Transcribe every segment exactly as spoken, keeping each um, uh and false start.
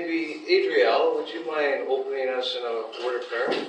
maybe Adriel, would you mind opening us in a word of prayer?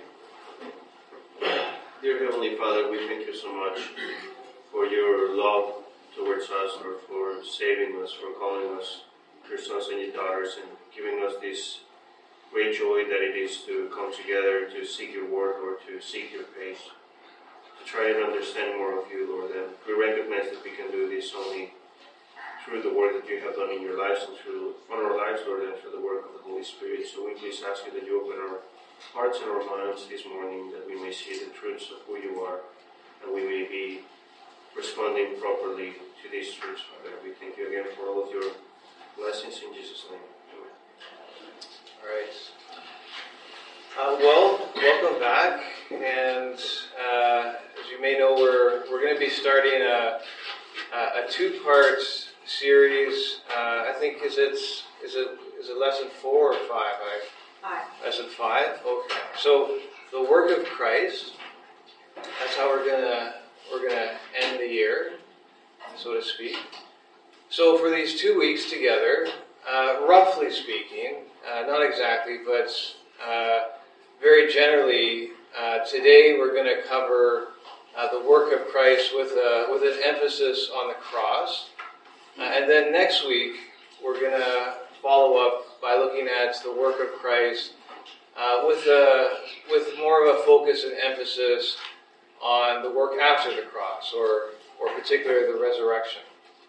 Dear Heavenly Father, we thank you so much for your love towards us, Lord, for saving us, for calling us your sons and your daughters, and giving us this great joy that it is to come together to seek your word, or to seek your face, to try and understand more of you, Lord. And we recognize that we can do this only through the work that you have done in your lives and through on our lives, Lord, and through the work of the Holy Spirit. So we please ask you that you open our hearts and our minds this morning, that we may see the truths of who you are, and we may be responding properly to these truths, Father. We thank you again for all of your blessings in Jesus' name. Amen. All right. Uh, well, welcome back. And uh, as you may know, we're we're going to be starting a a, a two-part series. Uh, I think is it is it is it lesson four or five? I, Five. Lesson five. Okay. So the work of Christ. That's how we're gonna we're gonna end the year, so to speak. So for these two weeks together, uh, roughly speaking, uh, not exactly, but uh, very generally, uh, today we're going to cover uh, the work of Christ with a, with an emphasis on the cross, uh, and then next week we're going to follow up by looking at the work of Christ uh, with a, with more of a focus and emphasis on the work after the cross, or or particularly the resurrection.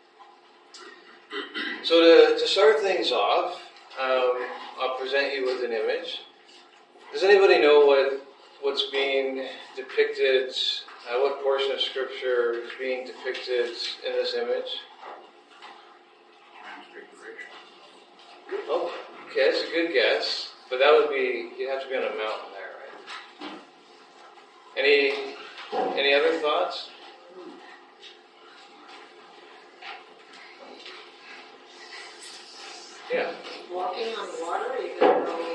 So to, to start things off, um, I'll present you with an image. Does anybody know what what's being depicted, uh, what portion of Scripture is being depicted in this image? Oh, okay, that's a good guess. But that would be, you'd have to be on a mountain there, right? Any any other thoughts? Yeah. Walking on water, you don't know.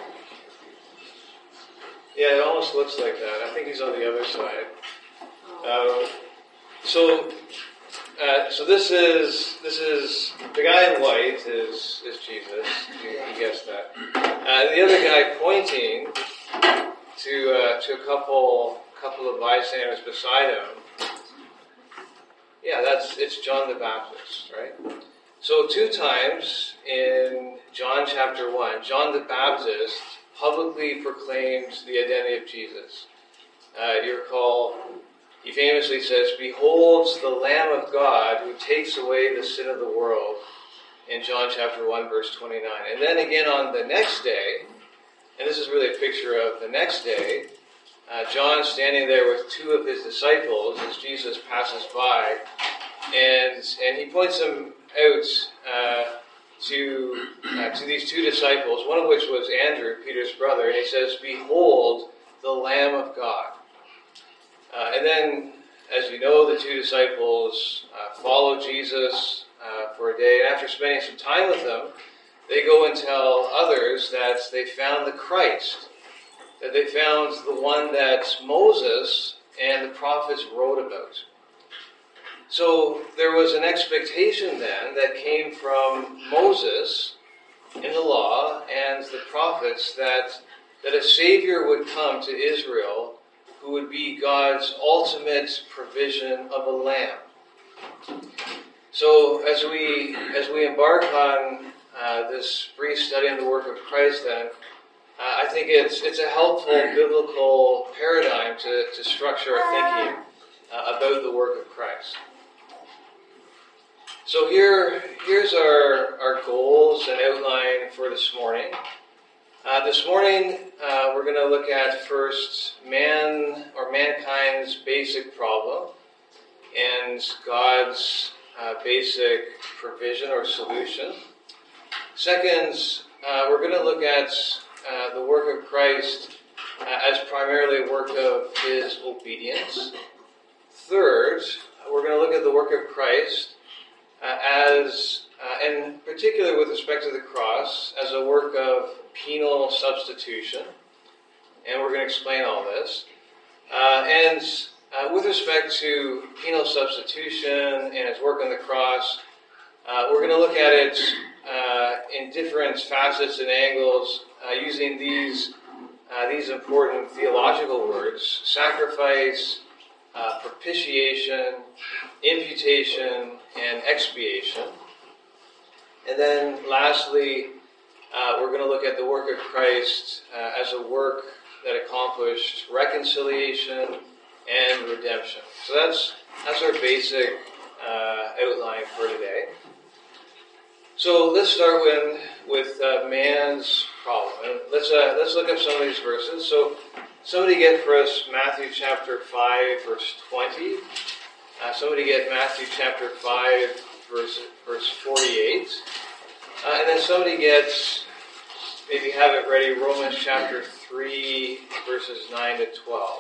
Yeah, it almost looks like that. I think he's on the other side. Um, so, uh, so this is this is the guy in white is is Jesus. You, you guessed that. Uh, the other guy pointing to uh, to a couple couple of bystanders beside him. Yeah, that's it's John the Baptist, right? So two times in John chapter one, John the Baptist publicly proclaimed the identity of Jesus. Uh, you recall, he famously says, "Behold the Lamb of God who takes away the sin of the world," in John chapter one, verse twenty-nine. And then again on the next day, and this is really a picture of the next day, uh, John standing there with two of his disciples as Jesus passes by, and and he points them out uh, to uh, to these two disciples, one of which was Andrew, Peter's brother, and he says, "Behold the Lamb of God." Uh, and then, as you know, the two disciples uh, follow Jesus uh, for a day, and after spending some time with him, they go and tell others that they found the Christ, that they found the one that Moses and the prophets wrote about. So there was an expectation then that came from Moses in the law and the prophets that, that a Savior would come to Israel who would be God's ultimate provision of a lamb. So as we as we embark on uh, this brief study on the work of Christ, then uh, I think it's it's a helpful biblical paradigm to, to structure our thinking uh, about the work of Christ. So here here's our, our goals and outline for this morning. Uh, this morning, uh, we're going to look at first man or mankind's basic problem and God's uh, basic provision or solution. Second, uh, we're going to look at uh, the work of Christ uh, as primarily a work of his obedience. Third, we're going to look at the work of Christ uh, as, uh, and particularly with respect to the cross, as a work of penal substitution, and we're going to explain all this. Uh, and uh, with respect to penal substitution and its work on the cross, uh, we're going to look at it uh, in different facets and angles, uh, using these uh, these important theological words: sacrifice, uh, propitiation, imputation, and expiation. And then lastly, uh, we're going to look at the work of Christ uh, as a work that accomplished reconciliation and redemption. So that's that's our basic uh, outline for today. So let's start with with uh, man's problem. And let's uh, let's look up some of these verses. So somebody get for us Matthew chapter five, verse twenty. Uh, somebody get Matthew chapter five, verse verse forty-eight. Uh, and then somebody gets, maybe have it ready, Romans chapter three, verses nine to twelve.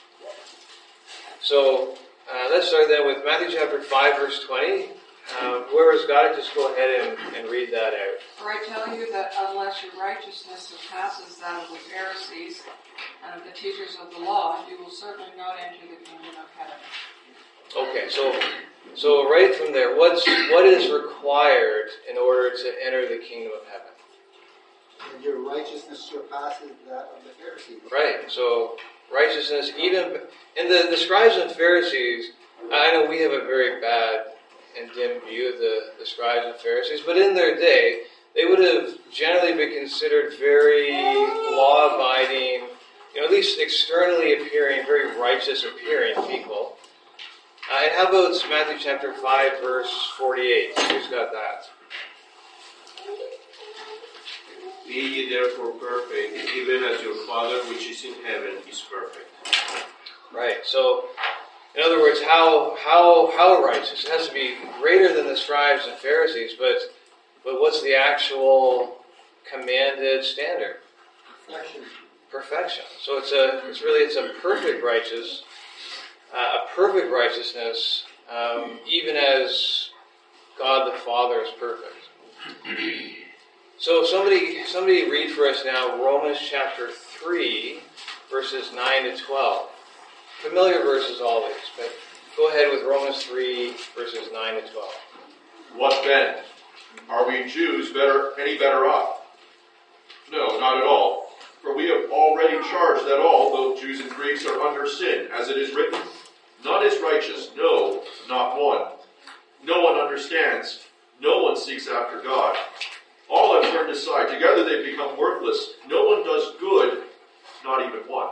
So uh, let's start then with Matthew chapter five, verse twenty. Uh, whoever's got it, just go ahead and, and read that out. For I tell you that unless your righteousness surpasses that of the Pharisees and of the teachers of the law, you will certainly not enter the kingdom of heaven. Okay, so so right from there, what's what is required in order to enter the kingdom of heaven? And your righteousness surpasses that of the Pharisees. Right. So righteousness, even and the, the scribes and Pharisees. I know we have a very bad and dim view of the, the scribes and Pharisees, but in their day, they would have generally been considered very law-abiding, you know, at least externally appearing, very righteous appearing people. Uh, and how about Matthew chapter five, verse forty-eight? Who's got that? Be ye therefore perfect, even as your Father which is in heaven is perfect. Right. So, in other words, how how how righteous? It has to be greater than the scribes and Pharisees, but but what's the actual commanded standard? Perfection. Perfection. So it's a it's really it's a perfect righteous, uh, a perfect righteousness, um, even as God the Father is perfect. So somebody somebody read for us now Romans chapter three, verses nine to twelve. Familiar verses always, but go ahead with Romans three, verses nine to twelve. What then? Are we Jews better any better off? No, not at all. For we have already charged that all, both Jews and Greeks, are under sin, as it is written, none is righteous, no, not one. No one understands, no one seeks after God. All have turned aside, together they've become worthless. No one does good, not even one.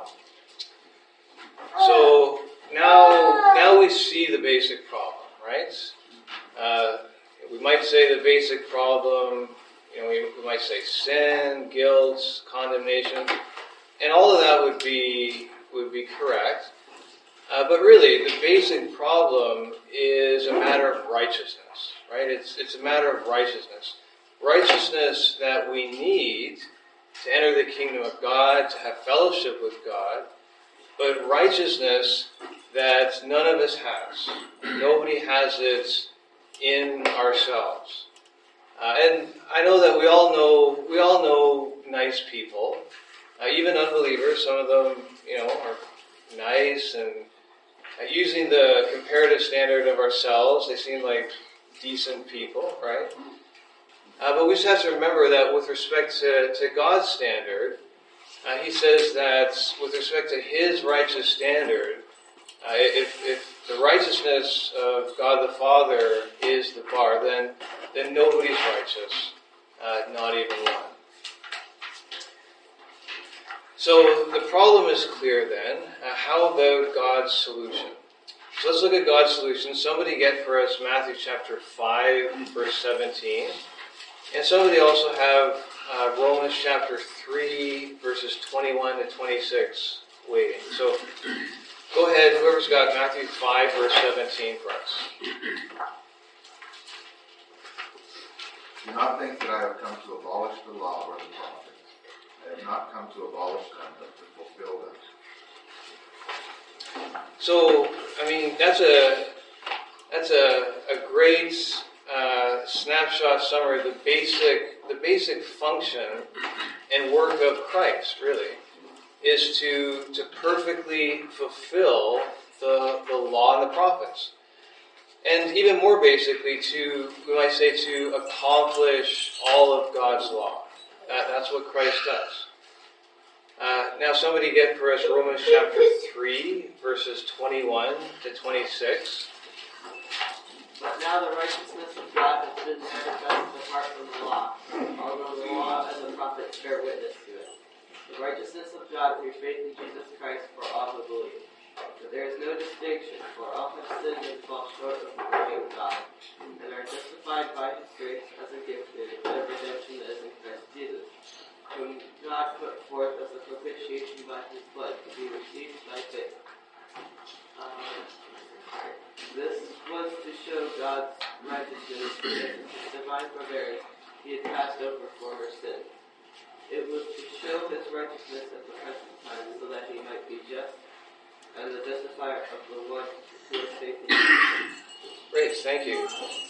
So now, now we see the basic problem, right? Uh, we might say the basic problem, you know, we, we might say sin, guilt, condemnation, and all of that would be would be correct. Uh, but really, the basic problem is a matter of righteousness, right? It's it's a matter of righteousness, righteousness that we need to enter the kingdom of God, to have fellowship with God. But righteousness that none of us has. Nobody has it in ourselves. Uh, and I know that we all know we all know nice people, uh, even unbelievers. Some of them, you know, are nice and uh, using the comparative standard of ourselves, they seem like decent people, right? Uh, but we just have to remember that with respect to, to God's standard, Uh, he says that with respect to his righteous standard, uh, if, if the righteousness of God the Father is the bar, then then nobody's righteous, uh, not even one. So the problem is clear then. Uh, how about God's solution? So let's look at God's solution. Somebody get for us Matthew chapter five, verse seventeen. And somebody also have uh, Romans chapter three, verses twenty-one to twenty-six waiting. So go ahead, whoever's got Matthew five, verse seventeen for us. Do not think that I have come to abolish the law or the prophets. I have not come to abolish them, but to fulfill them. So, I mean, that's a that's a, a great uh, snapshot summary of the basic the basic function and work of Christ, really, is to to perfectly fulfill the the law and the prophets. And even more basically, to, we might say, to accomplish all of God's law. That, that's what Christ does. Uh, now somebody get for us Romans chapter three, verses twenty-one to twenty-six. But now the righteousness of God has been manifested apart from the law, although the law and the prophets bear witness to it. The righteousness of God through faith in Jesus Christ for all who believe. But there is no distinction, for all have sinned and fall short of the glory of God, and are justified by His grace as a gift through the redemption that is in Christ Jesus, whom God put forth as a propitiation by His blood to be received by faith. Um, This was to show God's righteousness that in His divine forbearance He had passed over former sin. It was to show His righteousness at the present time so that He might be just and the justifier of the one who is faith in Jesus. Great, thank you.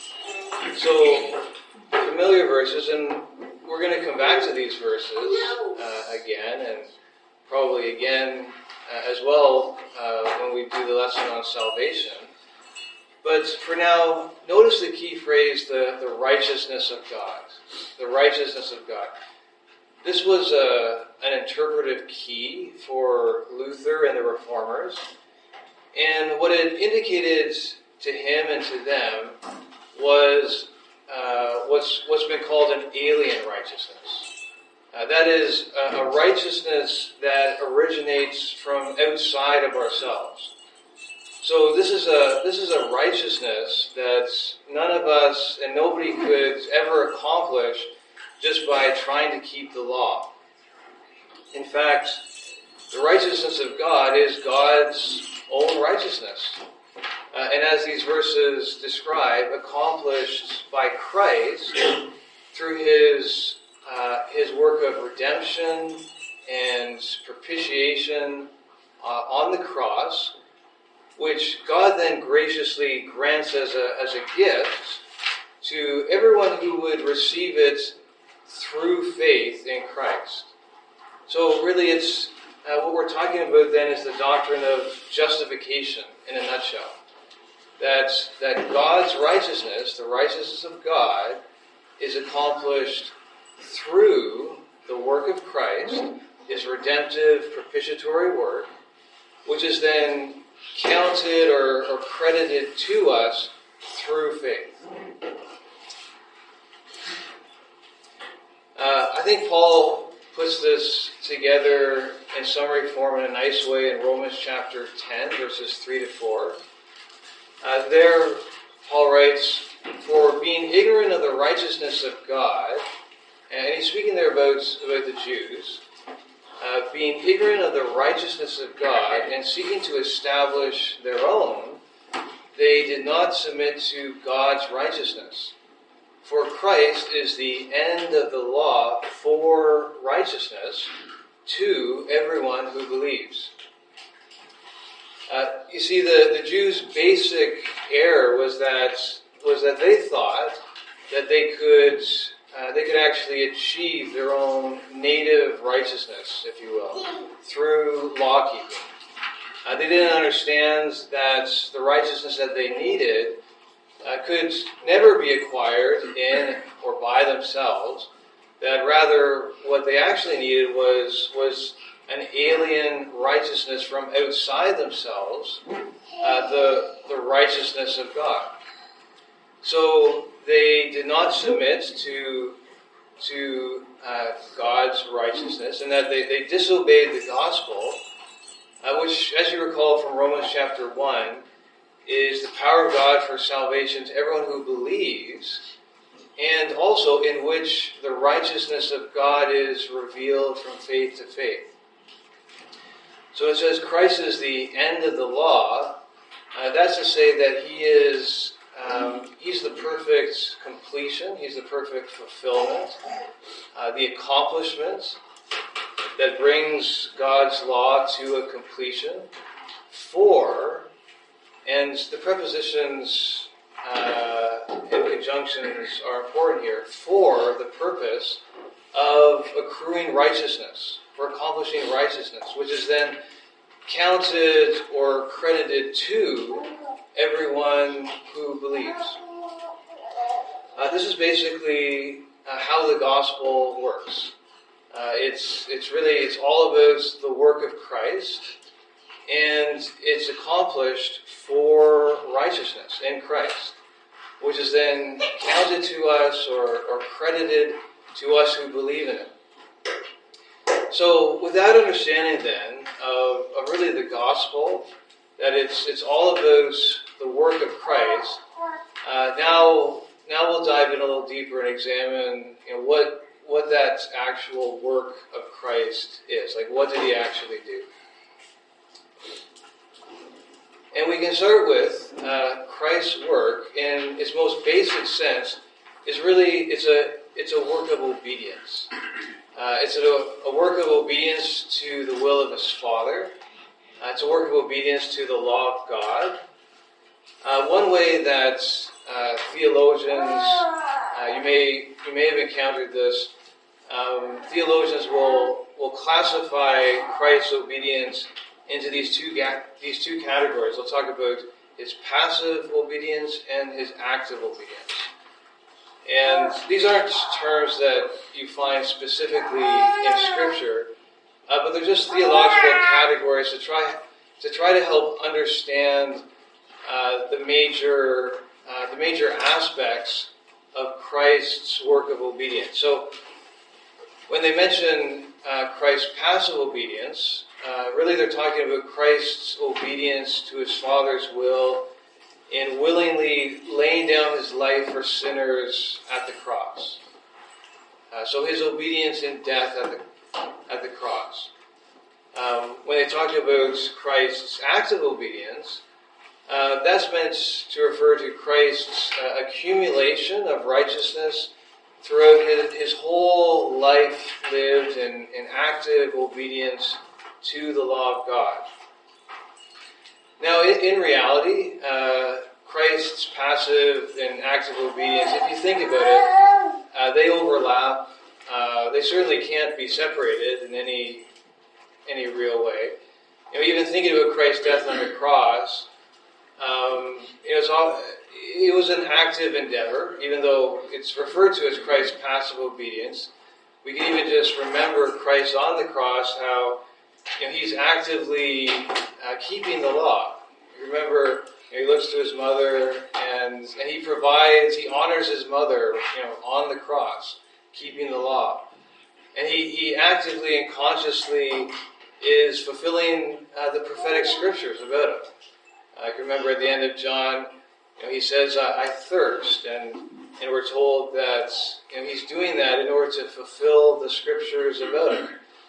So, familiar verses, and we're going to come back to these verses uh, again, and probably again uh, as well uh, when we do the lesson on salvation. But for now, notice the key phrase, the, the righteousness of God. The righteousness of God. This was a, an interpretive key for Luther and the Reformers. And what it indicated to him and to them was uh, what's, what's been called an alien righteousness. Uh, that is a, a righteousness that originates from outside of ourselves. So this is a this is a righteousness that none of us and nobody could ever accomplish just by trying to keep the law. In fact, the righteousness of God is God's own righteousness. Uh, and as these verses describe, accomplished by Christ through his uh, his work of redemption and propitiation uh, on the cross, which God then graciously grants as a, as a gift to everyone who would receive it through faith in Christ. So really it's, uh, what we're talking about then is the doctrine of justification in a nutshell. That, that God's righteousness, the righteousness of God, is accomplished through the work of Christ, his redemptive propitiatory work, which is then counted or, or credited to us through faith. Uh, I think Paul puts this together in summary form in a nice way in Romans chapter ten, verses three to four. Uh, there, Paul writes, "For being ignorant of the righteousness of God," and he's speaking there about, about the Jews, Uh, being ignorant of the righteousness of God and seeking to establish their own, they did not submit to God's righteousness. For Christ is the end of the law for righteousness to everyone who believes. Uh, you see, the, the Jews' basic error was that was that they thought that they could Uh, they could actually achieve their own native righteousness, if you will, through law-keeping. Uh, they didn't understand that the righteousness that they needed uh, could never be acquired in or by themselves. That rather, what they actually needed was was an alien righteousness from outside themselves, uh, the the righteousness of God. So they did not submit to to uh, God's righteousness, and that they, they disobeyed the gospel, uh, which, as you recall from Romans chapter one, is the power of God for salvation to everyone who believes, and also in which the righteousness of God is revealed from faith to faith. So it says Christ is the end of the law. Uh, that's to say that he is Um, he's the perfect completion. He's the perfect fulfillment. Uh, the accomplishment that brings God's law to a completion for, and the prepositions uh, and conjunctions are important here, for the purpose of accruing righteousness, for accomplishing righteousness, which is then counted or credited to everyone who believes. Uh, this is basically uh, how the gospel works. Uh, it's it's really it's all about the work of Christ, and it's accomplished for righteousness in Christ, which is then counted to us or, or credited to us who believe in it. So, without understanding then of, of really the gospel, that it's it's all about the work of Christ. Uh, now, now we'll dive in a little deeper and examine, you know, what what that actual work of Christ is. Like, what did he actually do? And we can start with uh, Christ's work in its most basic sense. Is really it's a it's a work of obedience. Uh, it's a, a work of obedience to the will of his Father. Uh, it's a work of obedience to the law of God. Uh, one way that uh, theologians, uh, you may you may have encountered this. Um, theologians will will classify Christ's obedience into these two ga- these two categories. They'll talk about his passive obedience and his active obedience. And these aren't terms that you find specifically in Scripture, uh, but they're just theological categories to try to try to help understand uh, the major uh, the major aspects of Christ's work of obedience. So, when they mention uh, Christ's passive obedience, uh, really they're talking about Christ's obedience to his Father's will in willingly laying down his life for sinners at the cross. Uh, so his obedience in death at the at the cross. Um, when they talk about Christ's active obedience, uh, that's meant to refer to Christ's uh, accumulation of righteousness throughout his, his whole life lived in, in active obedience to the law of God. Now, in, in reality, uh, Christ's passive and active obedience, if you think about it, uh, they overlap. Uh, they certainly can't be separated in any any real way. You know, even thinking about Christ's death on the cross, um, it was all, it was an active endeavor, even though it's referred to as Christ's passive obedience. We can even just remember Christ on the cross, how you know, he's actively uh, keeping the law. Remember, you know, he looks to his mother, and and he provides, he honors his mother, you know, on the cross, keeping the law, and he he actively and consciously is fulfilling uh, the prophetic scriptures about him. I can remember at the end of John, you know, he says, I, "I thirst," and and we're told that you know, he's doing that in order to fulfill the scriptures about him.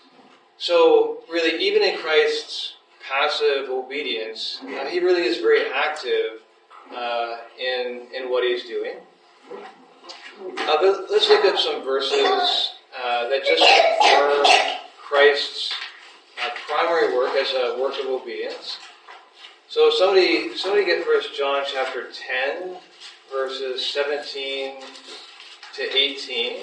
So, really, even in Christ's passive obedience, uh, he really is very active uh, in in what he's doing. Uh, but let's look up some verses uh, that just confirm Christ's uh, primary work as a work of obedience. So, somebody somebody get First John chapter ten, verses seventeen to eighteen.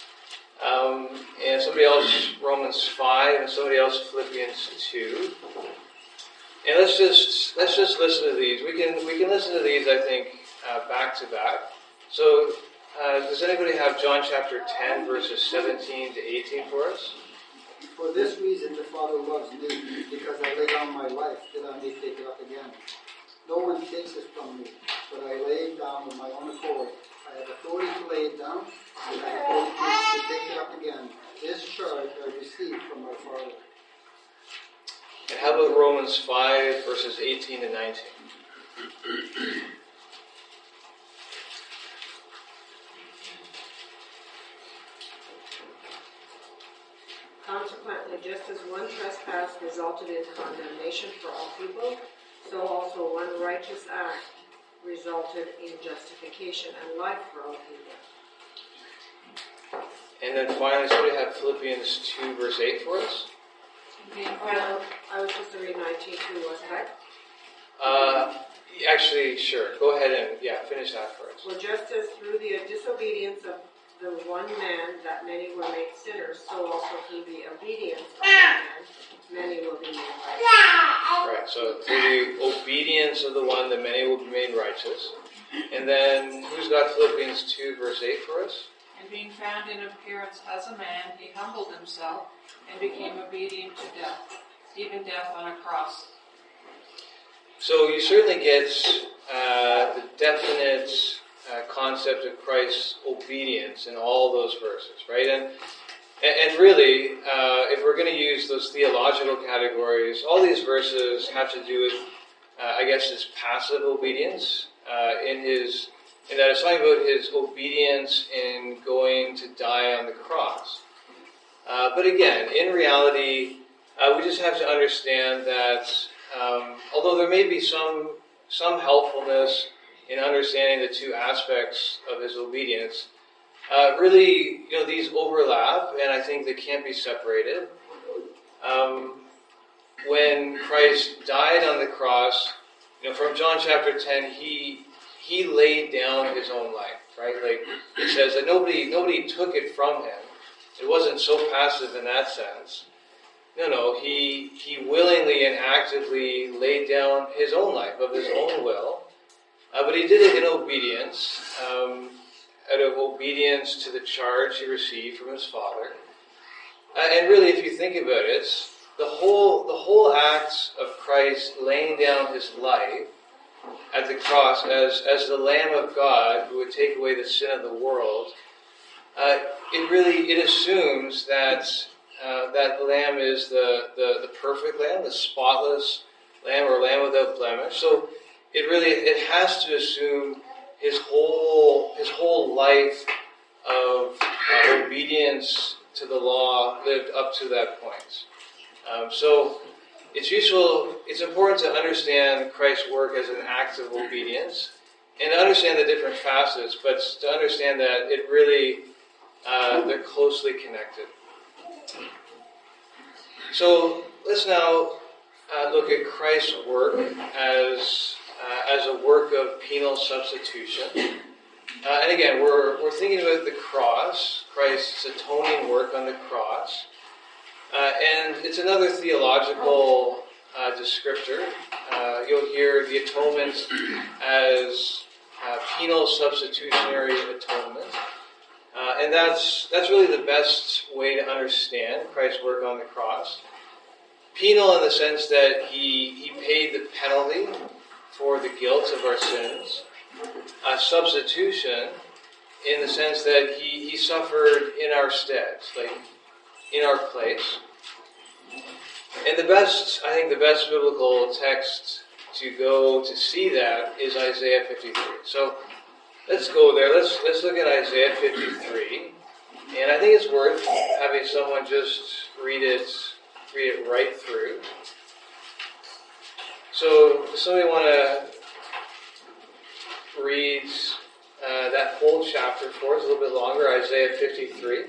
Um, and somebody else Romans five, and somebody else Philippians two. And let's just let's just listen to these. We can we can listen to these, I think, uh, back to back. So, uh, does anybody have John chapter ten, verses seventeen to eighteen for us? For this reason the Father loves me, because I lay down my life that I may take it up again. No one takes it from me, but I lay it down of my own accord. I have authority to lay it down, and I have authority to take it up again. This charge I received from my Father. And how about Romans five, verses eighteen to nineteen? Consequently, just as one trespass resulted in condemnation for all people, so also one righteous act resulted in justification and life for all people. And then finally, somebody have Philippians two, verse eight for us? Well, I was just to read nineteen too, wasn't I? Uh, actually, sure. Go ahead and, yeah, finish that for us. For just as through the disobedience of the one man that many were made sinners, so also through the obedience of one man many will be made righteous. so through the obedience of the one, the many will be made righteous. And then, who's got Philippians two, verse eight for us? And being found in appearance as a man, he humbled himself and became obedient to death, even death on a cross. So you certainly get uh, the definite uh, concept of Christ's obedience in all those verses, right? And and really, uh, if we're going to use those theological categories, all these verses have to do with, uh, I guess, his passive obedience uh, in his. And that is talking about his obedience in going to die on the cross. Uh, but again, in reality, uh, we just have to understand that um, although there may be some some helpfulness in understanding the two aspects of his obedience, uh, really, you know, these overlap, and I think they can't be separated. Um, when Christ died on the cross, you know, from John chapter ten, he He laid down his own life, right? Like it says that nobody nobody took it from him. It wasn't so passive in that sense. No, no, he he willingly and actively laid down his own life of his own will, uh, but he did it in obedience, um, out of obedience to the charge he received from his Father. Uh, and really, if you think about it, the whole the whole act of Christ laying down his life at the cross as, as the Lamb of God who would take away the sin of the world, uh, it really, it assumes that uh, that Lamb is the, the, the perfect Lamb, the spotless Lamb or Lamb without blemish. So it really, it has to assume his whole, his whole life of uh, obedience to the law lived up to that point. Um, so It's useful, it's important to understand Christ's work as an act of obedience and to understand the different facets, but to understand that it really, uh, they're closely connected. So let's now uh, look at Christ's work as uh, as a work of penal substitution. Uh, and again, we're, we're thinking about the cross, Christ's atoning work on the cross. Uh, and it's another theological uh, descriptor. Uh, you'll hear the atonement as uh, penal substitutionary atonement. Uh, and that's that's really the best way to understand Christ's work on the cross. Penal in the sense that he, he paid the penalty for the guilt of our sins. Uh, substitution in the sense that he, he suffered in our stead, like in our place. And the best, I think the best biblical text to go to see that is Isaiah fifty-three. So let's go there. Let's let's look at Isaiah fifty-three. And I think it's worth having someone just read it read it right through. So does somebody want to read uh, that whole chapter for us, a little bit longer, Isaiah fifty-three?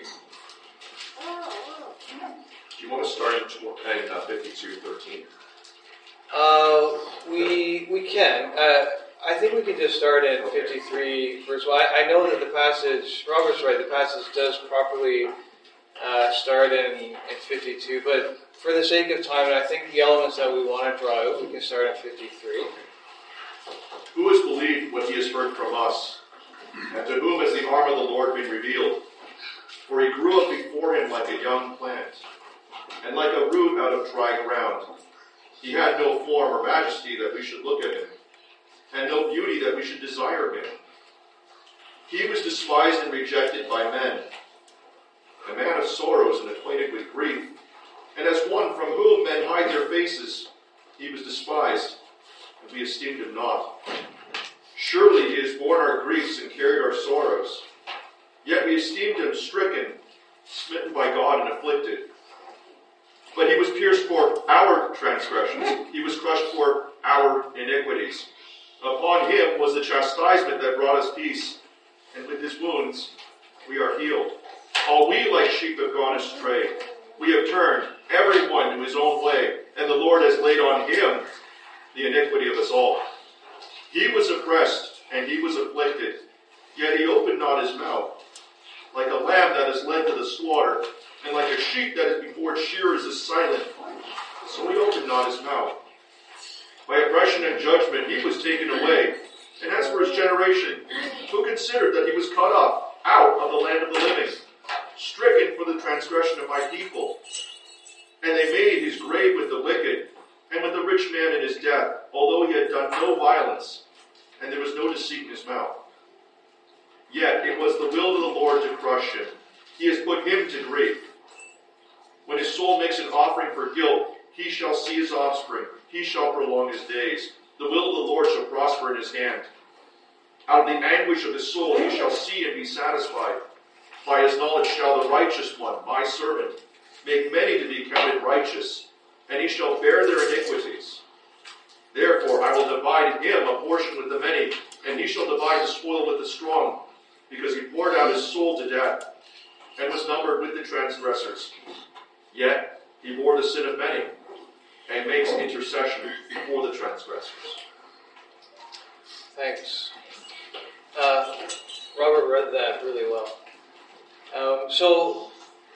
Do you want to start in uh, fifty-two thirteen? Uh, we we can. Uh, I think we can just start in fifty-three verse one. I, I know that the passage, Robert's right, the passage does properly uh, start in, in fifty-two, but for the sake of time, and I think the elements that we want to draw out, we can start in fifty-three. Who has believed what he has heard from us? And to whom has the arm of the Lord been revealed? For he grew up before him like a young plant, and like a root out of dry ground. He had no form or majesty that we should look at him, and no beauty that we should desire him. He was despised and rejected by men, a man of sorrows and acquainted with grief, and as one from whom men hide their faces, he was despised, and we esteemed him not. Surely he has borne our griefs and carried our sorrows. Yet we esteemed him stricken, smitten by God, and afflicted. But he was pierced for our transgressions. He was crushed for our iniquities. Upon him was the chastisement that brought us peace, and with his wounds we are healed. All we like sheep have gone astray. We have turned everyone to his own way, and the Lord has laid on him the iniquity of us all. He was oppressed, and he was afflicted, yet he opened not his mouth. Like a lamb that is led to the slaughter, and like a sheep that is before its shearers is silent, so he opened not his mouth. By oppression and judgment he was taken away. And as for his generation, who considered that he was cut off out of the land of the living, stricken for the transgression of my people? And they made his grave with the wicked, and with the rich man in his death, although he had done no violence, and there was no deceit in his mouth. Yet it was the will of the Lord to crush him. He has put him to grief. When his soul makes an offering for guilt, he shall see his offspring. He shall prolong his days. The will of the Lord shall prosper in his hand. Out of the anguish of his soul he shall see and be satisfied. By his knowledge shall the righteous one, my servant, make many to be counted righteous, and he shall bear their iniquities. Therefore I will divide him a portion with the many, and he shall divide the spoil with the strong, because he poured out his soul to death, and was numbered with the transgressors. Yet he bore the sin of many, and makes intercession for the transgressors. Thanks. Uh, Robert read that really well. Um, so,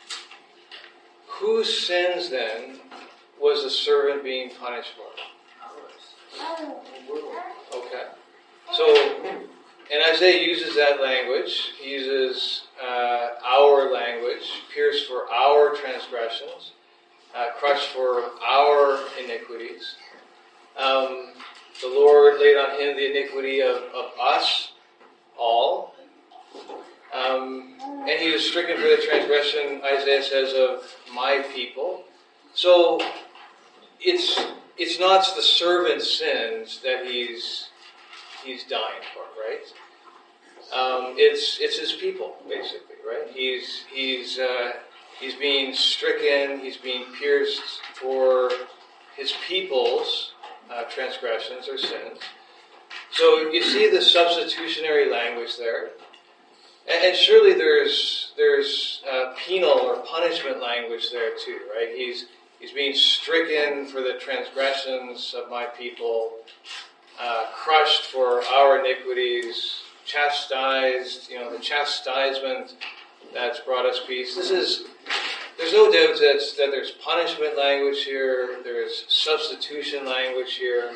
whose sins then was the servant being punished for? Okay. So, and Isaiah uses that language. He uses uh, our language, pierced for our transgressions, uh, crushed for our iniquities. Um, the Lord laid on him the iniquity of, of us all. Um, and he was stricken for the transgression, Isaiah says, of my people. So it's it's not the servant's sins that he's he's dying for, right? Um, it's it's his people, basically, right? He's he's uh, he's being stricken, he's being pierced for his people's uh, transgressions or sins. So you see the substitutionary language there. And, and surely there's there's uh, penal or punishment language there too, right? He's he's being stricken for the transgressions of my people, uh, crushed for our iniquities, chastised, you know, the chastisement that's brought us peace. This is, there's no doubt that, that there's punishment language here, there's substitution language here.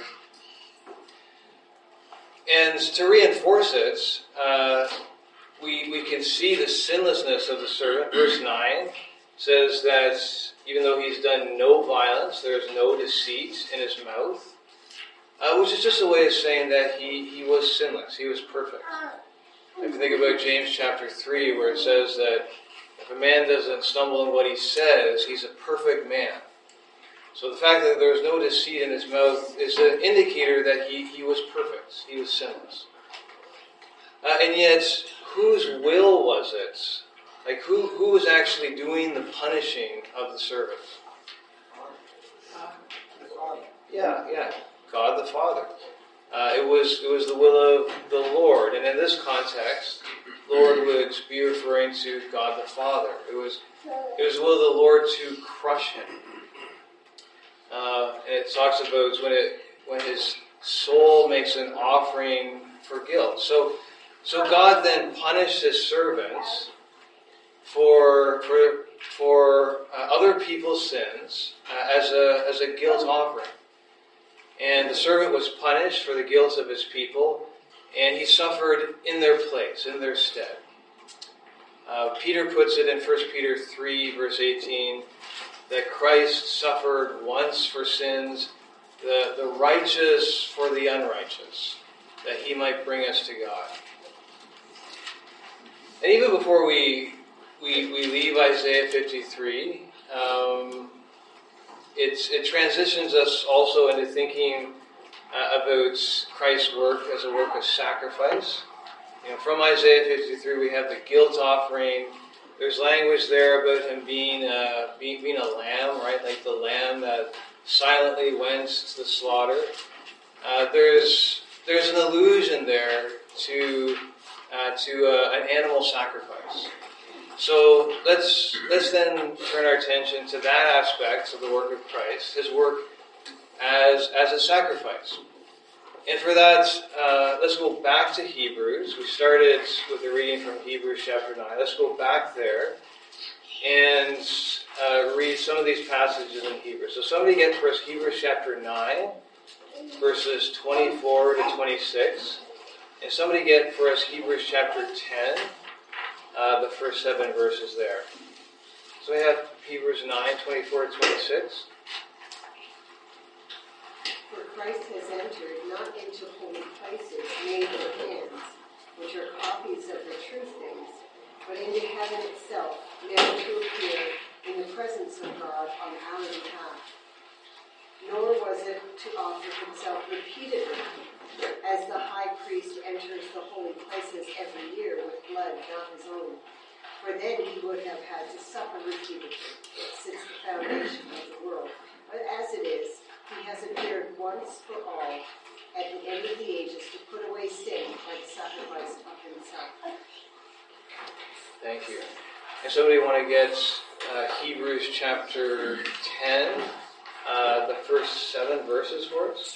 And to reinforce it, uh, we we can see the sinlessness of the servant. Verse nine says that even though he's done no violence, there's no deceit in his mouth, uh, which is just a way of saying that he, he was sinless, he was perfect. If you think about James chapter three, where it says that if a man doesn't stumble in what he says, he's a perfect man. So the fact that there was no deceit in his mouth is an indicator that he, he was perfect. He was sinless. Uh, and yet, whose will was it? Like, who, who was actually doing the punishing of the servant? Yeah, yeah. God the Father. Uh, it was it was the will of the Lord. And in this context, Lord would be referring to God the Father. It was, it was the will of the Lord to crush him. Uh, and it talks about when it when his soul makes an offering for guilt. So, so God then punished his servants for for for uh, other people's sins uh, as a as a guilt offering. And the servant was punished for the guilt of his people, and he suffered in their place, in their stead. Uh, Peter puts it in First Peter three, verse eighteen. That Christ suffered once for sins, the, the righteous for the unrighteous, that he might bring us to God. And even before we we, we leave Isaiah fifty-three, um, it's, it transitions us also into thinking uh, about Christ's work as a work of sacrifice. You know, from Isaiah fifty-three, we have the guilt offering. There's language there about him being a, being, being a lamb, right? Like the lamb that silently went to the slaughter. Uh, there's there's an allusion there to uh, to uh, an animal sacrifice. So let's let's then turn our attention to that aspect of the work of Christ, his work as as a sacrifice. And for that, uh, let's go back to Hebrews. We started with a reading from Hebrews chapter nine. Let's go back there and uh, read some of these passages in Hebrews. So somebody get for us Hebrews chapter nine, verses twenty-four to twenty-six. And somebody get for us Hebrews chapter ten, uh, the first seven verses there. So we have Hebrews nine, twenty-four to twenty-six. For Christ has entered not into holy places made with hands, which are copies of the true things, but into heaven itself, never to appear in the presence of God on our behalf. Nor was it to offer himself repeatedly, as the high priest enters the holy places every year with blood not his own. For then he would have had to suffer repeatedly since the foundation of the world. But as it is, he has appeared once for all at the end of the ages to put away sin by the sacrifice of himself. Thank you. And somebody want to get uh, Hebrews chapter ten, uh, the first seven verses for us?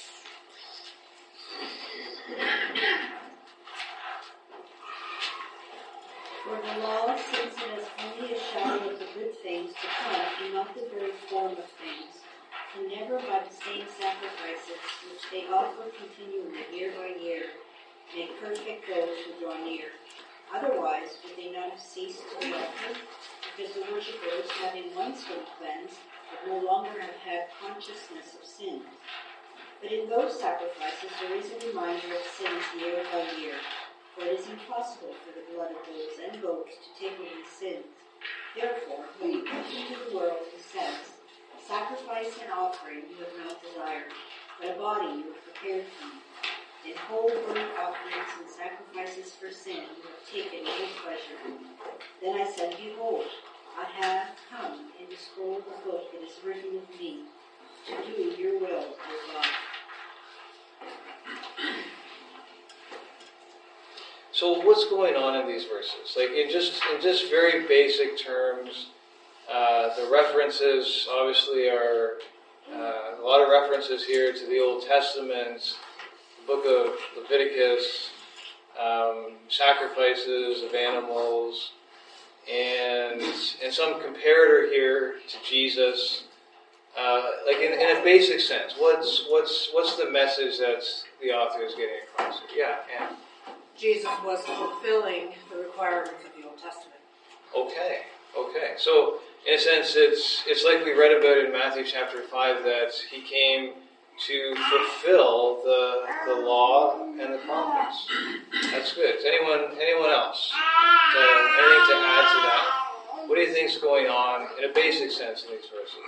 For the law, since it is only a shadow of the good things to come, and not the very form of things, can never by the same sacrifices which they offer continually year by year make perfect those who draw near. Otherwise, would they not have ceased to be offered? Because the worshippers, having once been cleansed, would no longer have had consciousness of sin. But in those sacrifices there is a reminder of sins year by year. For it is impossible for the blood of bulls and goats to take away sins. Therefore, when he comes into the world, he says, Sacrifice and offering you have not desired, but a body you have prepared for me. In whole burnt offerings and sacrifices for sin you have taken no pleasure. Then I said, Behold, I have come in the scroll of the book that is written of me, to do your will, O God. So what's going on in these verses? Like in just in just very basic terms, uh, the references obviously are uh, a lot of references here to the Old Testament, the book of Leviticus, um, sacrifices of animals, and and some comparator here to Jesus. Uh, like in, in a basic sense, what's what's what's the message that the author is getting across here? Yeah, Anne. Jesus was fulfilling the requirements of the Old Testament. Okay, okay. So, in a sense, it's it's like we read about in Matthew chapter five that he came to fulfill the the law and the prophets. That's good. Is anyone anyone else? To, anything to add to that? What do you think is going on in a basic sense in these verses?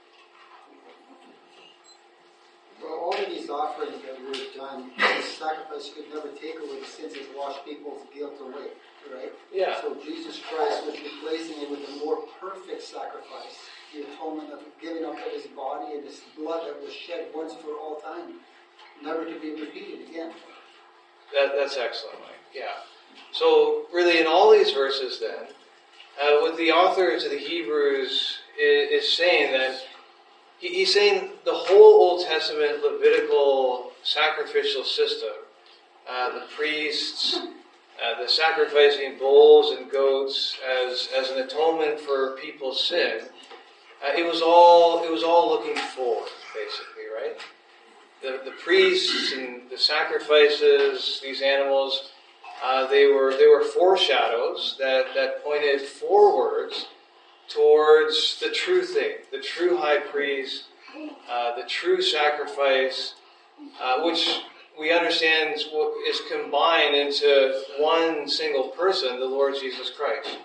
Well, all of these offerings that were done, the sacrifice could never take away the sins and wash people's guilt away, right? Yeah. So Jesus Christ was replacing it with a more perfect sacrifice, the atonement of giving up of his body and his blood that was shed once for all time, never to be repeated again. That, that's excellent, Mike. Yeah. So, really, in all these verses, then, uh, what the author to the Hebrews is, is saying that he, he's saying the whole Old Testament Levitical sacrificial system, uh, the priests, uh, the sacrificing bulls and goats as as an atonement for people's sin, uh, it was all it was all looking forward, basically, right? The the priests and the sacrifices, these animals. Uh, they were they were foreshadows that, that pointed forwards towards the true thing, the true high priest, uh, the true sacrifice, uh, which we understand is combined into one single person, the Lord Jesus Christ.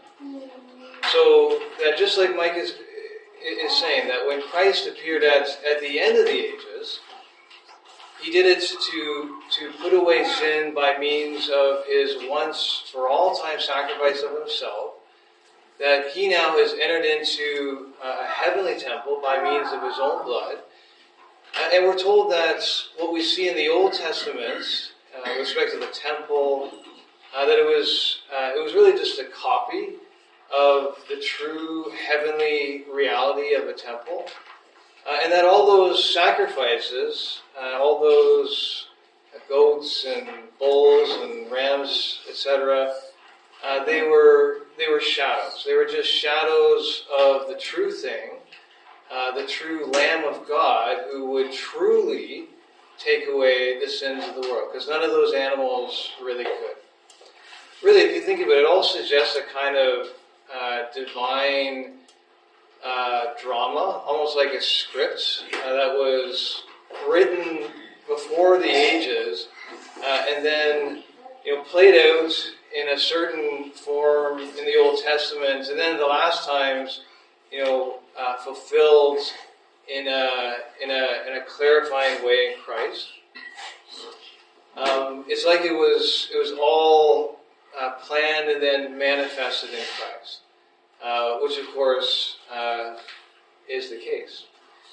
So that just like Mike is is saying, that when Christ appeared at, at the end of the ages, he did it to, to put away sin by means of his once for all time sacrifice of himself, that he now has entered into a heavenly temple by means of his own blood. And we're told that what we see in the Old Testament, uh, with respect to the temple, uh, that it was uh, it was really just a copy of the true heavenly reality of a temple. Uh, and that all those sacrifices, uh, all those uh, goats and bulls and rams, et cetera, uh, they were they were shadows. They were just shadows of the true thing, uh, the true Lamb of God, who would truly take away the sins of the world, because none of those animals really could. Really, if you think about it, it all suggests a kind of uh, divine uh, drama, almost like a script uh, that was written before the ages, uh, and then you know played out in a certain form in the Old Testament, and then the last times, you know, uh, fulfilled in a in a in a clarifying way in Christ. Um, it's like it was it was all uh, planned and then manifested in Christ, uh, which of course uh, is the case.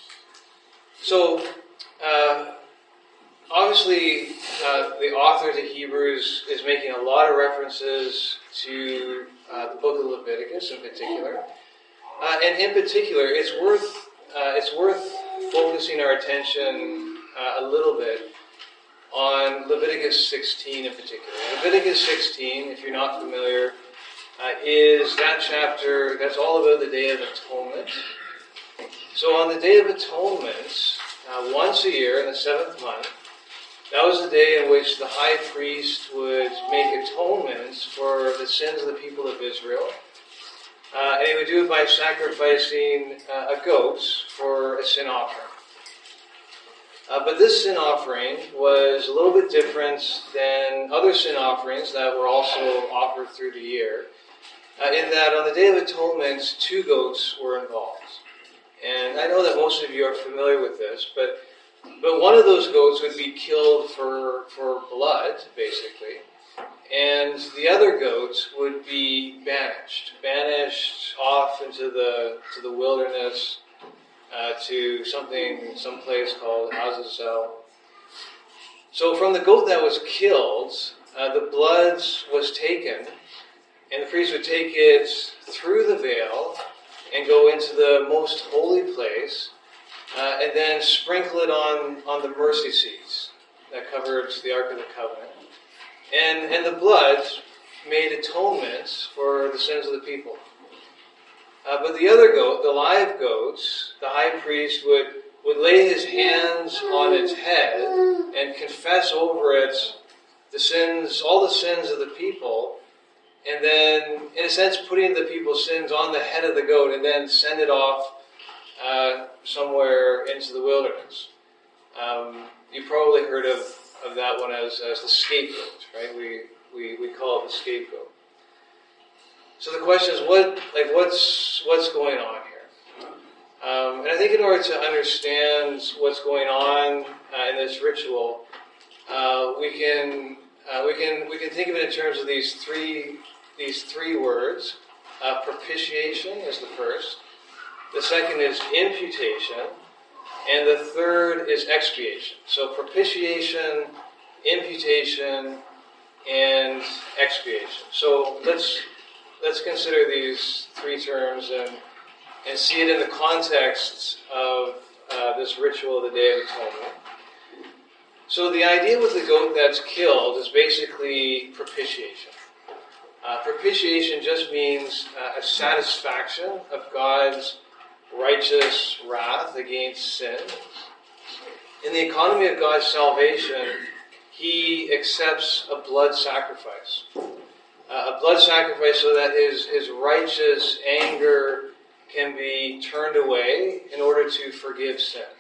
So. Uh, Obviously, uh, the author to Hebrews is making a lot of references to uh, the book of Leviticus in particular, uh, and in particular, it's worth uh, it's worth focusing our attention uh, a little bit on Leviticus sixteen in particular. Leviticus sixteen, if you're not familiar, uh, is that chapter that's all about the Day of Atonement. So, on the Day of Atonement, uh, once a year in the seventh month. That was the day in which the high priest would make atonements for the sins of the people of Israel. Uh, and he would do it by sacrificing uh, a goat for a sin offering. Uh, but this sin offering was a little bit different than other sin offerings that were also offered through the year, uh, in that on the Day of Atonement, two goats were involved. And I know that most of you are familiar with this, but But one of those goats would be killed for, for blood, basically, and the other goat would be banished, banished off into the to the wilderness, uh, to something, some place called Azazel. So from the goat that was killed, uh, the blood was taken, and the priest would take it through the veil and go into the most holy place. Uh, and then sprinkle it on, on the mercy seats that covered the Ark of the Covenant. And, and the blood made atonements for the sins of the people. Uh, but the other goat, the live goat, the high priest would, would lay his hands on its head and confess over it the sins, all the sins of the people, and then, in a sense, putting the people's sins on the head of the goat and then send it off Uh, somewhere into the wilderness. Um, you probably heard of, of that one as, as the scapegoat, right? We, we we call it the scapegoat. So the question is, what like what's what's going on here? Um, and I think in order to understand what's going on uh, in this ritual, uh, we can uh, we can we can think of it in terms of these three these three words. Uh, propitiation is the first. The second is imputation, and the third is expiation. So propitiation, imputation, and expiation. So let's let's consider these three terms and and see it in the context of uh, this ritual of the Day of Atonement. So the idea with the goat that's killed is basically propitiation. Uh, propitiation just means uh, a satisfaction of God's righteous wrath against sin. In the economy of God's salvation, He accepts a blood sacrifice. Uh, a blood sacrifice so that his, his righteous anger can be turned away in order to forgive sin.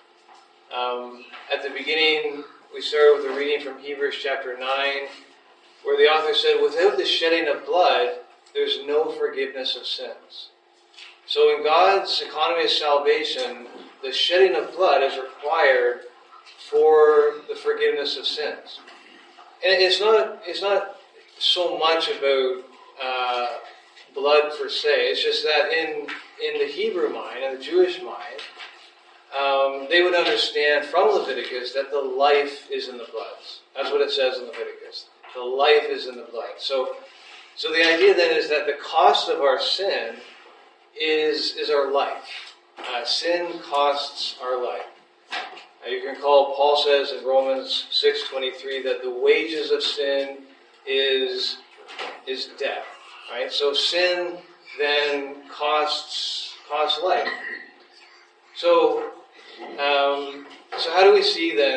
Um, at the beginning, we started with a reading from Hebrews chapter nine, where the author said, without the shedding of blood, there's no forgiveness of sins. So in God's economy of salvation, the shedding of blood is required for the forgiveness of sins. And it's not it's not so much about uh, blood per se. It's just that in in the Hebrew mind, in the Jewish mind, um, they would understand from Leviticus that the life is in the blood. That's what it says in Leviticus. The life is in the blood. So, so the idea then is that the cost of our sin is is our life. Uh, sin costs our life. Uh, you can recall Paul says in Romans six twenty-three that the wages of sin is is death. Right? So sin then costs costs life. So um, so how do we see then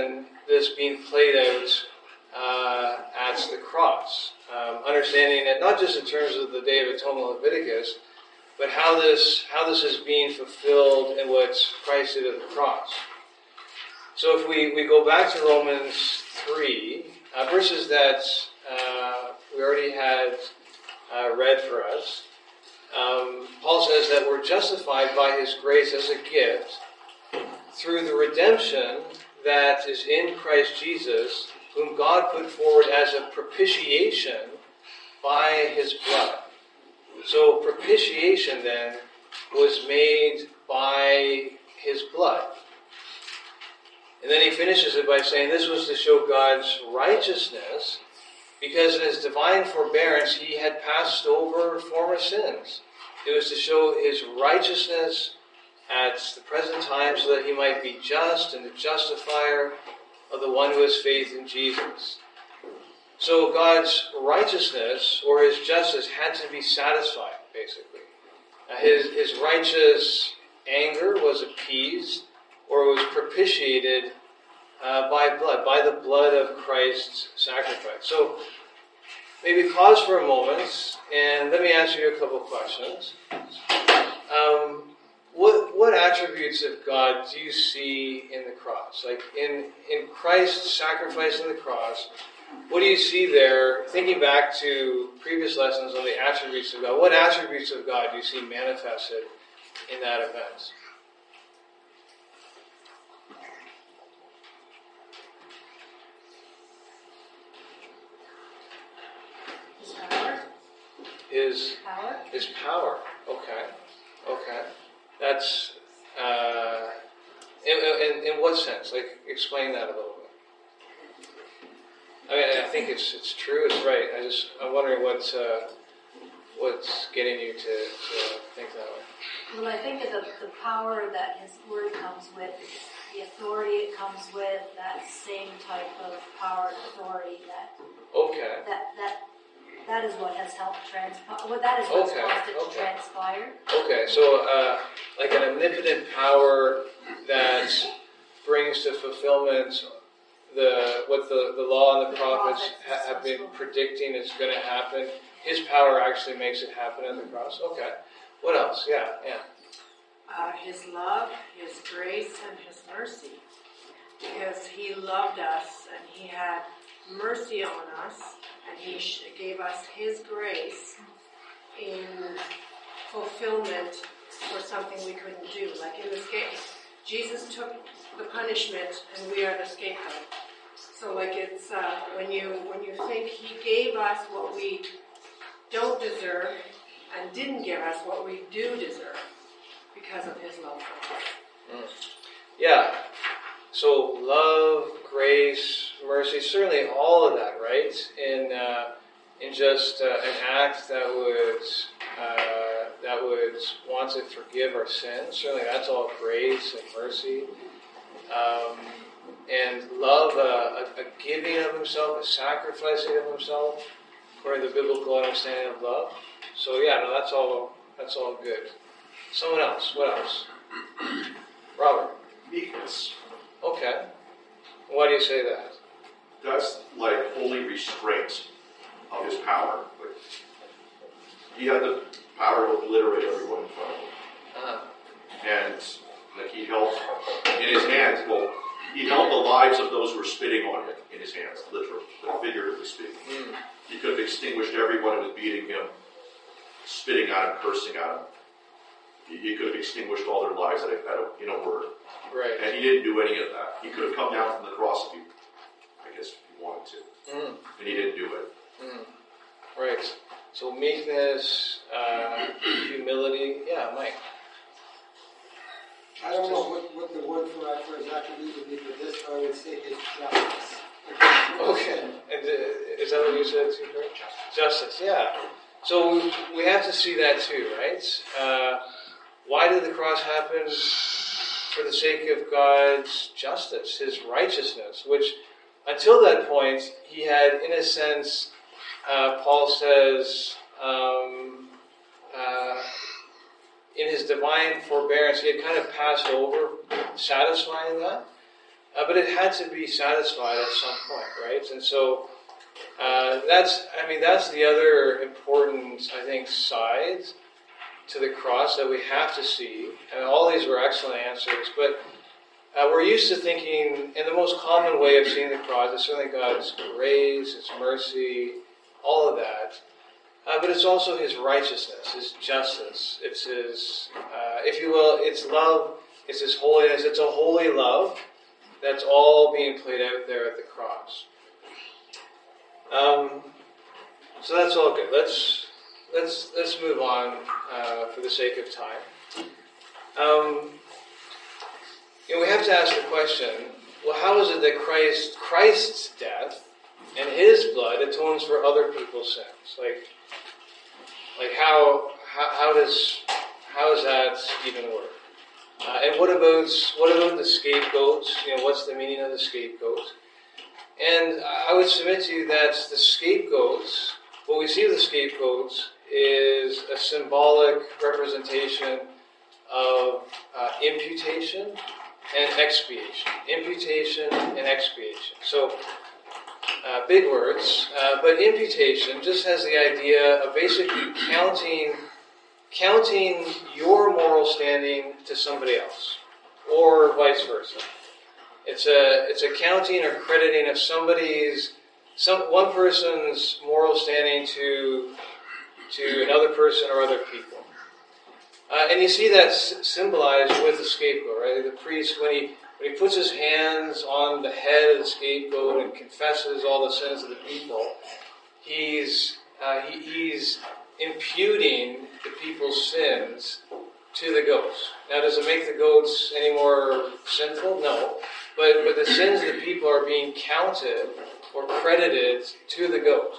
this being played out uh, at the cross. Um, understanding that not just in terms of the Day of Atonement, Leviticus, but how this how this is being fulfilled in what Christ did at the cross. So if we, we go back to Romans three, uh, verses that uh, we already had uh, read for us, um, Paul says that we're justified by his grace as a gift through the redemption that is in Christ Jesus, whom God put forward as a propitiation by his blood. So propitiation then was made by his blood. And then he finishes it by saying this was to show God's righteousness, because in his divine forbearance he had passed over former sins. It was to show his righteousness at the present time so that he might be just and the justifier of the one who has faith in Jesus. So God's righteousness or his justice had to be satisfied, basically. Uh, his, his righteous anger was appeased, or it was propitiated uh, by blood, by the blood of Christ's sacrifice. So maybe pause for a moment and let me ask you a couple questions. Um, what what attributes of God do you see in the cross? Like in, in Christ's sacrifice on the cross, what do you see there? Thinking back to previous lessons on the attributes of God, what attributes of God do you see manifested in that event? His Power? His power. Okay. Okay. That's, uh, in, in, in what sense? Like, explain that a little bit. I mean, I think it's it's true, it's right. I just, I'm wondering what's, uh, what's getting you to, to think that way. Well, I think of the, the power that his word comes with, the authority it comes with, that same type of power and authority that, Okay. that, that, that is what has helped transpire, well, that is what's Okay, caused it to okay. transpire. Okay, so uh, like an omnipotent power that brings to fulfillment the what the, the law and the, The prophets prophets ha- have been spoken. predicting is going to happen. His power actually makes it happen at the cross. Okay, what else? Yeah, yeah. Uh, his love, his grace, and his mercy. Because he loved us and he had mercy on us, and he sh- gave us his grace in fulfillment for something we couldn't do. Like in the scape, Jesus took the punishment, and we are the scapegoat. So, like it's uh, when you when you think he gave us what we don't deserve, and didn't give us what we do deserve because of his love for us. Mm. Yeah. So love, grace, mercy, certainly all of that, right? In uh, in just uh, an act that would uh, that would want to forgive our sins. Certainly, that's all grace and mercy, um, and love, uh, a, a giving of himself, a sacrificing of himself, according to the biblical understanding of love. So yeah, no, that's all. That's all good. Someone else. What else? Robert. Meekness. Okay. Why do you say that? That's like holy restraint of his power. Like, he had the power to obliterate everyone in front of him. Uh-huh. And like he held in his hands, well, he held the lives of those who were spitting on him in his hands, literally, like figuratively speaking. Mm. He could have extinguished everyone who was beating him, spitting at him, cursing at him. He, he could have extinguished all their lives at a, at a, in a word. Right. And he didn't do any of that. He could have come down from the cross if he, I guess, if he wanted to. Mm. And he didn't do it. Mm. Right. So meekness, uh, humility. Yeah, Mike. I don't know what, what the word for, for his attribute would be for this, but I would say his justice. Okay. And uh, is that what you said too, Craig? Justice. Yeah. So we, we have to see that too, right? Uh, why did the cross happen? For the sake of God's justice, his righteousness, which until that point he had, in a sense, uh, Paul says, um, uh, in his divine forbearance, he had kind of passed over satisfying that. uh, but it had to be satisfied at some point, right? And so uh, that's, I mean, that's the other important, I think, side to the cross that we have to see. And all these were excellent answers, but uh, we're used to thinking, in the most common way of seeing the cross, it's certainly God's grace, His mercy, all of that. Uh, but it's also His righteousness, His justice. It's His, uh, if you will, it's love. It's His holiness. It's a holy love that's all being played out there at the cross. Um, so that's all good. Let's let's let's move on uh, for the sake of time. Um, you know, we have to ask the question: well, how is it that Christ Christ's death and His blood atones for other people's sins? Like, like how how, how does how does that even work? Uh, and what about what about the scapegoat? You know, what's the meaning of the scapegoat? And I would submit to you that the scapegoats, what we see of the scapegoats, is a symbolic representation of uh, imputation and expiation. Imputation and expiation. So, uh, big words, uh, but imputation just has the idea of basically counting, counting your moral standing to somebody else, or vice versa. It's a it's a counting or crediting of somebody's some one person's moral standing to to another person or other people, uh, and you see that s- symbolized with the scapegoat, right? The priest, when he when he puts his hands on the head of the scapegoat and confesses all the sins of the people, he's uh, he, he's imputing the people's sins to the goats. Now, does it make the goats any more sinful? No. But, but the sins of the people are being counted or credited to the goat.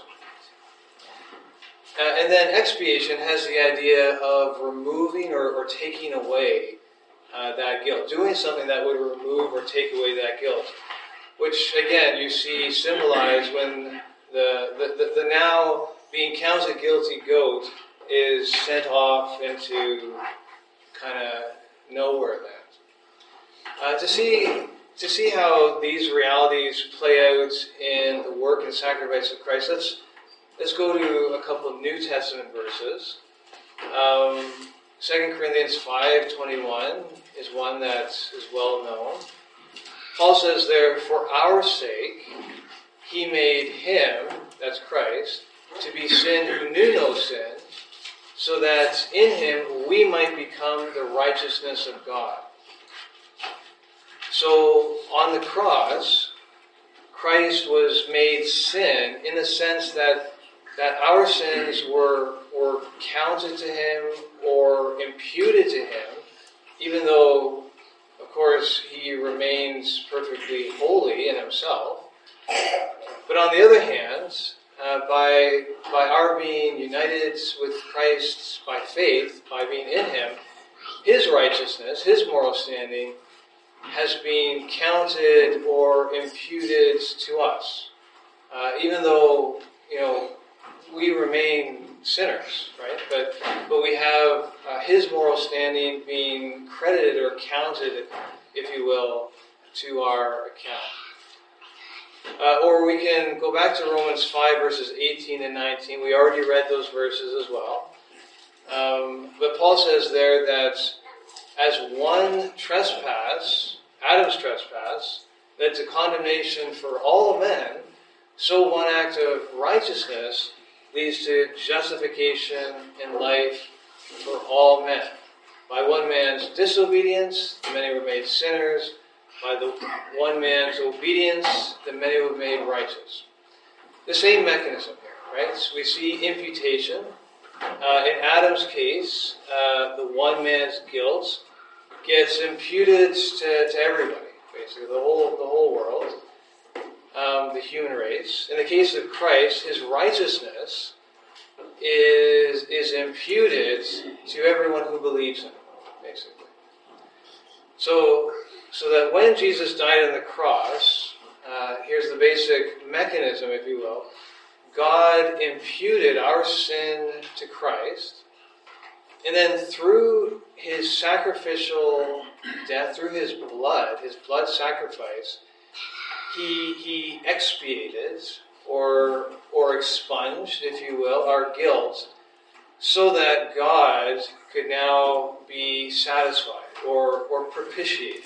Uh, and then expiation has the idea of removing or, or taking away uh, that guilt. Doing something that would remove or take away that guilt. Which, again, you see symbolized when the, the, the, the now being counted guilty goat is sent off into kind of nowhere land. Uh, to see to see how these realities play out in the work and sacrifice of Christ, let's let's go to a couple of New Testament verses. Um, Second Corinthians five twenty-one is one that is well known. Paul says there, "For our sake He made Him," that's Christ, "to be sin who knew no sin, so that in Him we might become the righteousness of God." So, on the cross, Christ was made sin in the sense that that our sins were, were counted to Him or imputed to Him, even though, of course, He remains perfectly holy in Himself. But on the other hand, uh, by, by our being united with Christ by faith, by being in Him, His righteousness, His moral standing, has been counted or imputed to us. Uh, even though, you know, we remain sinners, right? But but we have uh, His moral standing being credited or counted, if you will, to our account. Uh, or we can go back to Romans five, verses eighteen and nineteen. We already read those verses as well. Um, but Paul says there that as one trespass, Adam's trespass, led to condemnation for all men, so one act of righteousness leads to justification in life for all men. By one man's disobedience, the many were made sinners. By the one man's obedience, the many were made righteous. The same mechanism here, right? So we see imputation. Uh, in Adam's case, uh, the one man's guilt gets imputed to, to everybody, basically, the whole the whole world, um, the human race. In the case of Christ, His righteousness is is imputed to everyone who believes in Him, basically. So, so that when Jesus died on the cross, uh, here's the basic mechanism, if you will. God imputed our sin to Christ, and then through His sacrificial death, through His blood, His blood sacrifice, he he expiated or or expunged, if you will, our guilt, so that God could now be satisfied or or propitiated.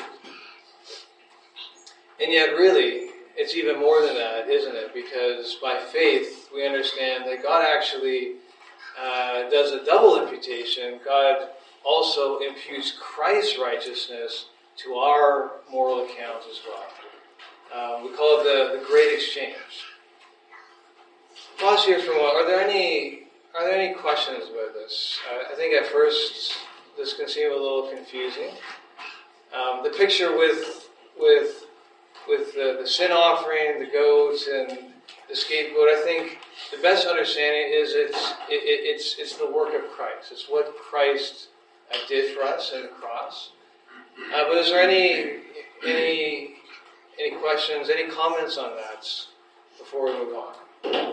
And yet, really, it's even more than that, isn't it? Because by faith, we understand that God actually uh, does a double imputation. God also imputes Christ's righteousness to our moral account as well. Um, we call it the, the Great Exchange. Pause here for a moment. Are there any are there any questions about this? Uh, I think at first this can seem a little confusing. Um, the picture with with with the, the sin offering, the goats, and the scapegoat, I think the best understanding is it's it, it, it's it's the work of Christ. It's what Christ uh, did for us in the cross. Uh, but is there any any any questions, any comments on that before we move on?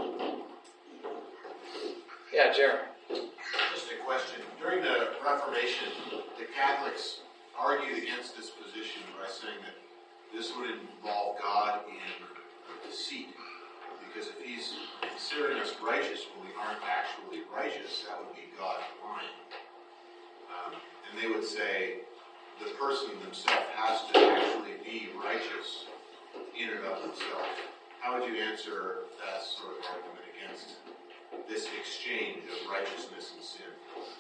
Yeah, Jeremy. Just a question. During the Reformation, the Catholics argued against this position by saying that this would involve God in deceit. Because if he's considering us righteous when we aren't actually righteous, that would be God lying. Um, and they would say the person themselves has to actually be righteous in and of themselves. How would you answer that sort of argument against this exchange of righteousness and sin?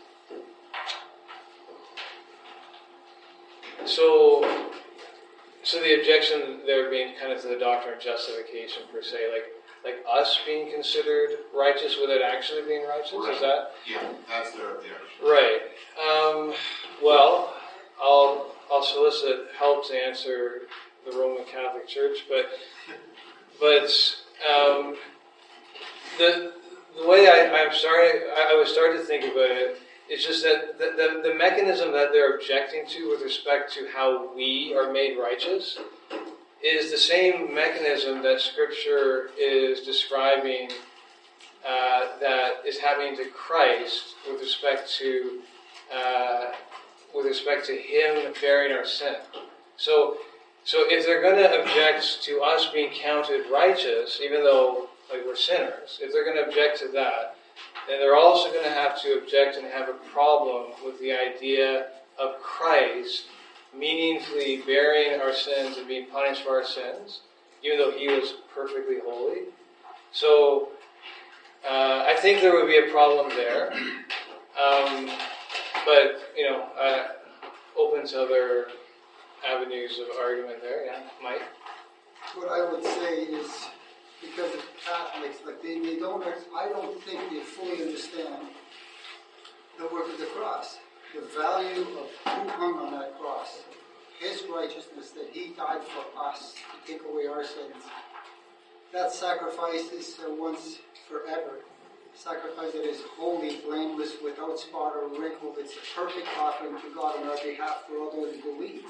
So, so the objection there being kind of to the doctrine of justification per se, like like us being considered righteous without actually being righteous, Right. is that? Yeah, that's their objection. Right. Um, well, I'll I'll solicit help to answer the Roman Catholic Church, but but um, the the way I, I'm starting, I, I was starting to think about it. It's just that the, the, the mechanism that they're objecting to with respect to how we are made righteous is the same mechanism that Scripture is describing uh, that is happening to Christ with respect to uh, with respect to Him bearing our sin. So, so if they're going to object to us being counted righteous, even though like we're sinners, if they're going to object to that, then they're also going to have to object and have a problem with the idea of Christ meaningfully bearing our sins and being punished for our sins, even though He was perfectly holy. So uh, I think there would be a problem there. Um, but, you know, uh, open to other avenues of argument there. Yeah, Mike? What I would say is, because of Catholics, like they, they don't, I don't think they fully understand the work of the cross, the value of who hung on that cross, His righteousness, that He died for us to take away our sins. That sacrifice is a once forever sacrifice that is holy, blameless, without spot or wrinkle. It's a perfect offering to God on our behalf for all those who believe.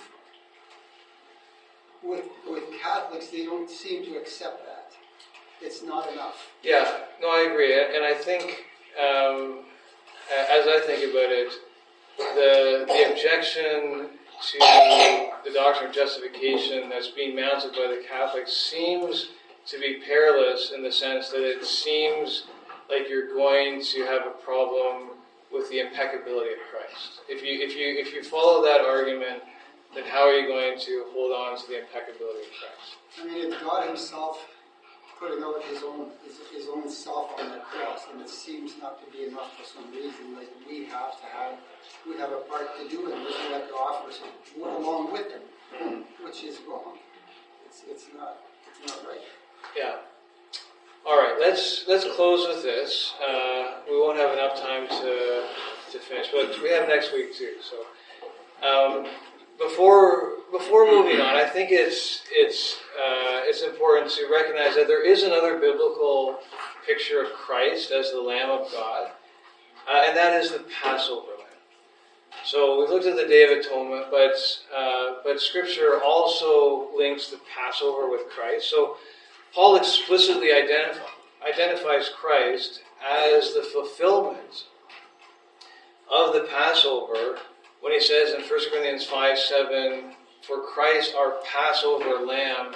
With with Catholics, they don't seem to accept that. It's not enough. Yeah, no, I agree. And I think, um, as I think about it, the the objection to the doctrine of justification that's being mounted by the Catholics seems to be perilous in the sense that it seems like you're going to have a problem with the impeccability of Christ. If you if you if you follow that argument, then how are you going to hold on to the impeccability of Christ? I mean, it's God Himself putting out His own His, his own self on that cross, and it seems not to be enough for some reason. Like we have to have, we have a part to do in this. We have to offer something along with Him, which is wrong. It's it's not it's not right. Yeah. All right. Let's let's close with this. Uh, we won't have enough time to to finish, but we have next week too. So. Um, Before before moving on, I think it's it's uh, it's important to recognize that there is another biblical picture of Christ as the Lamb of God, uh, and that is the Passover Lamb. So we've looked at the Day of Atonement, but uh, but Scripture also links the Passover with Christ. So Paul explicitly identify, identifies Christ as the fulfillment of the Passover when he says in First Corinthians five seven, "For Christ our Passover Lamb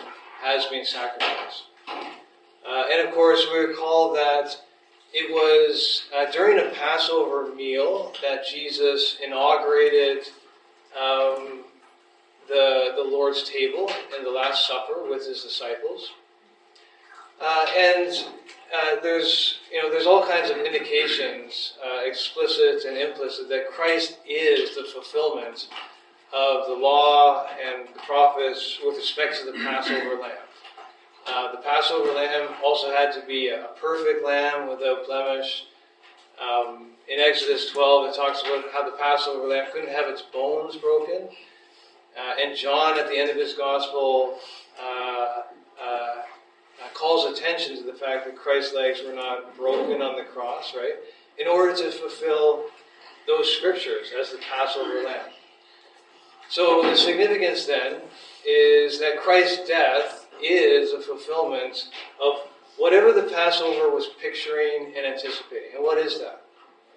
has been sacrificed. Uh, and of course, we recall that it was uh, during a Passover meal that Jesus inaugurated um, the, the Lord's table in the Last Supper with his disciples. Uh, and uh, there's, you know, there's all kinds of indications, uh, explicit and implicit, that Christ is the fulfillment of the law and the prophets with respect to the Passover lamb. Uh, the Passover lamb also had to be a perfect lamb without blemish. Um, in Exodus twelve, it talks about how the Passover lamb couldn't have its bones broken. Uh, and John, at the end of his gospel, uh, uh, calls attention to the fact that Christ's legs were not broken on the cross, right? In order to fulfill those scriptures as the Passover lamb. So the significance then is that Christ's death is a fulfillment of whatever the Passover was picturing and anticipating. And what is that?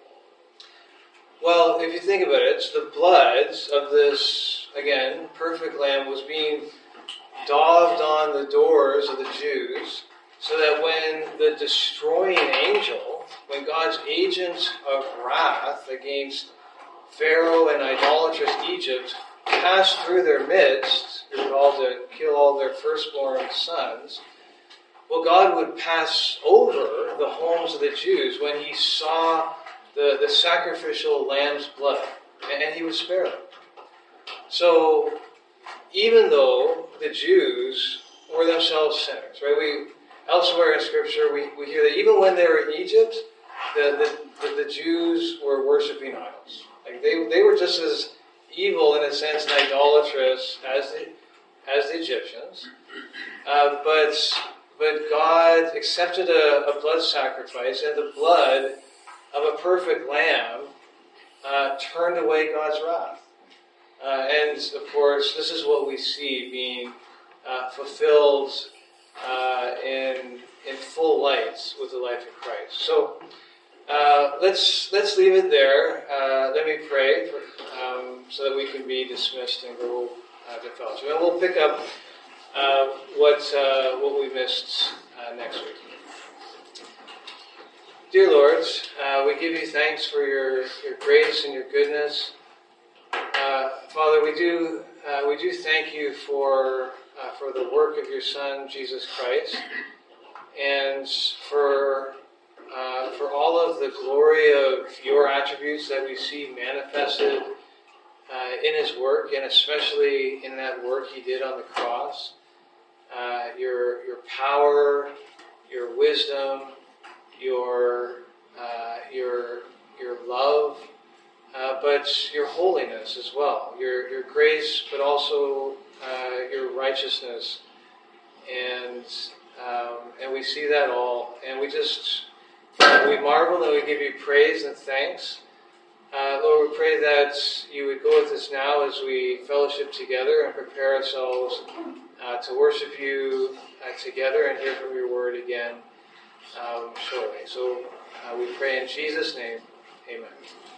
Well, if you think about it, the blood of this, again, perfect lamb was being daubed on the doors of the Jews so that when the destroying angel, when God's agent of wrath against Pharaoh and idolatrous Egypt passed through their midst, they were called to kill all their firstborn sons, well, God would pass over the homes of the Jews when he saw the, the sacrificial lamb's blood, and he would spare them. So, even though the Jews were themselves sinners, right? We elsewhere in Scripture we, we hear that even when they were in Egypt, the, the, the, the Jews were worshiping idols. Like they they were just as evil in a sense and idolatrous as the as the Egyptians. Uh, but but God accepted a, a blood sacrifice, and the blood of a perfect lamb uh, turned away God's wrath. Uh, and, of course, this is what we see being uh, fulfilled uh, in in full light with the life of Christ. So uh, let's let's leave it there. Uh, let me pray for, um, so that we can be dismissed and go uh, to fellowship. And we'll pick up uh, what uh, what we missed uh, next week. Dear Lord, uh, we give you thanks for your, your grace and your goodness. Uh, Father, we do uh, we do thank you for uh, for the work of your Son Jesus Christ, and for uh, for all of the glory of your attributes that we see manifested uh, in his work, and especially in that work he did on the cross. Uh, your your power, your wisdom, your uh, your your love. Uh, but your holiness as well, your your grace, but also uh, your righteousness, and um, and we see that all, and we just uh, we marvel and we give you praise and thanks, uh, Lord. We pray that you would go with us now as we fellowship together and prepare ourselves uh, to worship you uh, together and hear from your word again um, shortly. So uh, we pray in Jesus' name, Amen.